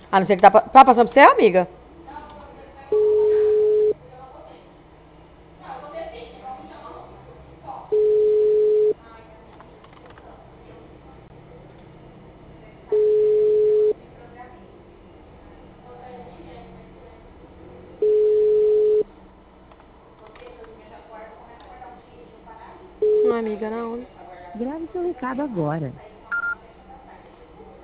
A não ser que tá passando pra você, amiga? Não, amiga, não. Grave seu recado agora.